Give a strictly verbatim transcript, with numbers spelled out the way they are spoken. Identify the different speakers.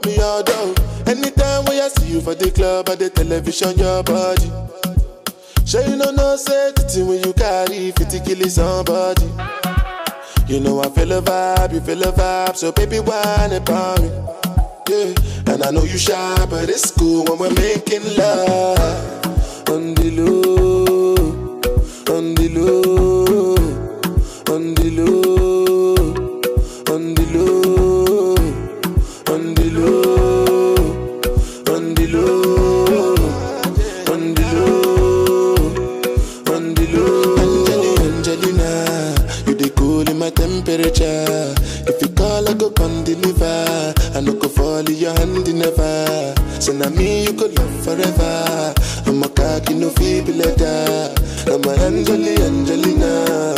Speaker 1: me all down. Anytime when I see you for the club or the television, your body. Sure you know no safety when you carry fifty kill somebody. You know I feel a vibe, you feel a vibe, so baby whine about me. Yeah, and I know you shy, but it's cool when we're making love. On the low, on the low, on the low, on the low, on the low, on the low, on the low, on the low. Angelina, Angelina, you dey cool in my temperature. If you call, I go come deliver. I no go fall in your hand never. So now me you could love forever. I'm a cocky no feeble letter. I'm a Angelina, Angelina.